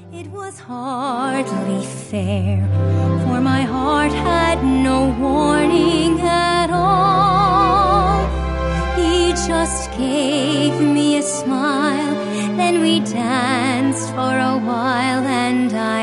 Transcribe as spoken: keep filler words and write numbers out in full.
It was hardly fair, for my heart had no warning at all. He just gave me a smile, then we danced for a while, and I